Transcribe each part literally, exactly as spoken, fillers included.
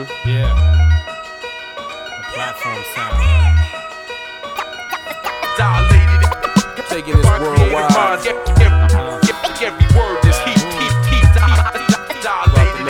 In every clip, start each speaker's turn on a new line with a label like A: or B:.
A: Mm-hmm. Yeah. The platform sound.
B: Dilated. Taking this worldwide. Uh-huh. Every word is heat, heat, heat. Dilated.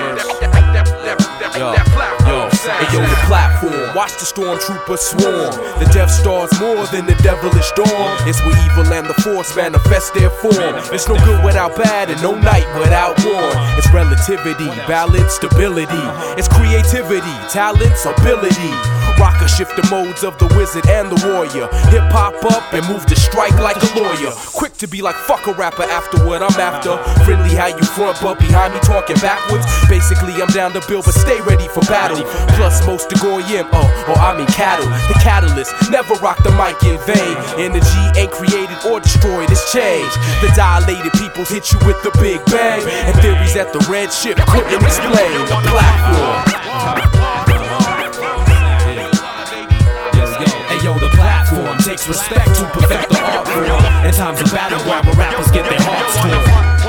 B: Yo, yo, hey yo, the platform. Watch the stormtroopers swarm. The Death Star's more than the devilish dawn. It's where evil and the Force manifest their form. It's no good without bad and no night without morn. It's relativity, balance, stability. It's creativity, talents, ability. Rocker shift the modes of the wizard and the warrior. Hip hop up and move to strike like a lawyer. Quick to be like fuck a rapper after what I'm after. Friendly how you front but behind me talking backwards. Basically I'm down to build but stay ready for battle. Plus most to goyim, oh, or I mean cattle. The catalyst, never rock the mic in vain. Energy ain't created or destroyed, it's changed. The dilated peoples hit you with the big bang. And theories that the red ship couldn't explain. The platform. Yo, the platform takes respect to perfect the art form. In times of battleground where rappers get their hearts torn.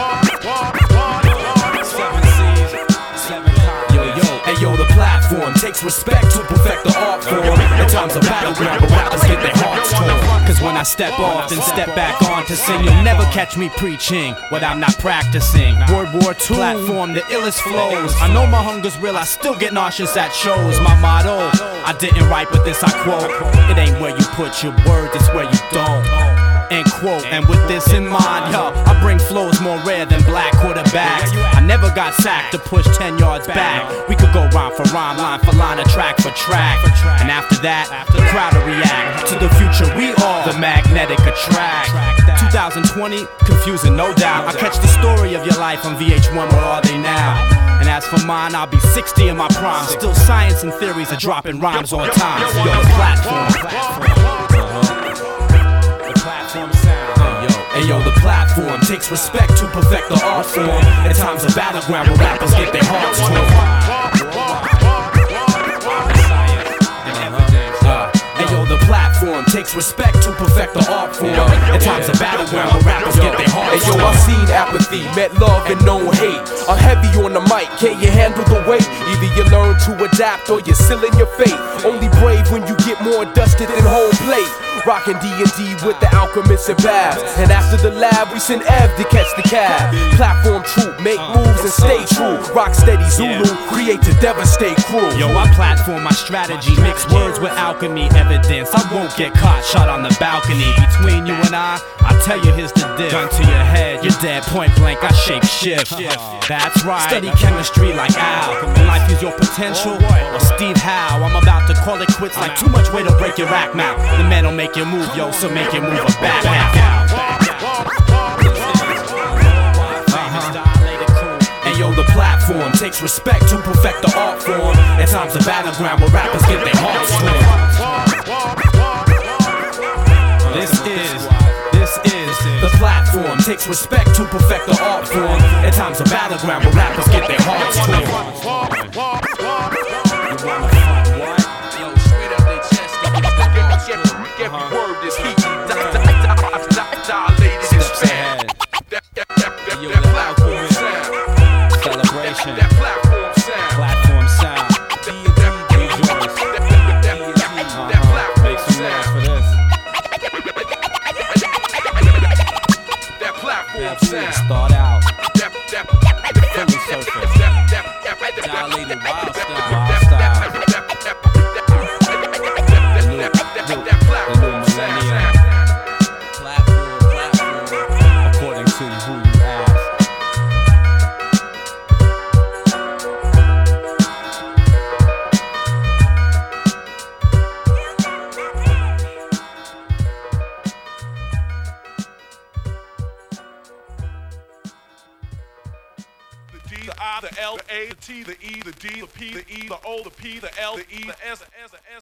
B: Yo, yo, hey yo, the platform takes respect to perfect the art form. In times of battleground where rappers get their hearts torn.
A: Cause when I step off, then step back on to sing, you'll never catch me preaching what I'm not practicing. World War Two platform, the illest flows. I know my hunger's real, I still get nauseous at shows. My motto, I didn't write but this I quote. It ain't where you put your words, it's where you don't. End quote. And with this in mind, yo, I bring flows more rare than black quarterbacks. I never got sacked to push ten yards back. We could go rhyme for rhyme, line for line, or track for track. And after that, the crowd will react to the future we are, the magnetic attract. twenty twenty, confusing no doubt. I catch the story of your life on V H one, where are they now? And as for mine, I'll be sixty in my prime. Still science and theories are dropping rhymes on time. Yo, the platform. Hey yo, the platform takes respect to perfect the art form. In times of battleground where rappers get their hearts torn. Hey yo, the platform takes respect to perfect the art form. In times of battleground where rappers get their hearts torn. Hey yo, I've seen apathy, met love and known hate. I'm heavy on the mic, can you handle the weight? Either you learn to adapt or you're sealing your fate. Only brave when you get more dusted than home plate. Rockin' D and D with the alchemists and babs. And after the lab, we send Ev to catch the cab. Platform troop, make moves and stay true. Rock steady Zulu, create to devastate crew. Yo, I platform my strategy, mix words with alchemy evidence. I won't get caught, shot on the balcony. Between you and I, I tell you here's the diff. Gun to your head, you're dead, point blank, I shape shift. That's right, steady chemistry like Al. When life is your potential, or Steve Howe, I'm about to call it quits like too much weight to break your rack mouth. The man don't make you move, yo, so make you move a back out. Uh-huh. And yo, the platform takes respect to perfect the art form. In times of battleground where rappers get their hearts torn. This is, this is the platform takes respect to perfect the art form. In times of battleground where rappers get their hearts torn.
B: Every word is heat. Dilated is fan. That platform sound.
A: Celebration.
B: That platform sound.
A: Platform sound.
B: That platform sound. That platform sound.
A: Start out.
B: Philly surface.
A: Dilated wild style. Wild style. According to who you ask.
B: The D, the I, the L, the A, the T, the E, the D, the P, the E, the O, the P, the L, the E, the S, the S, the S.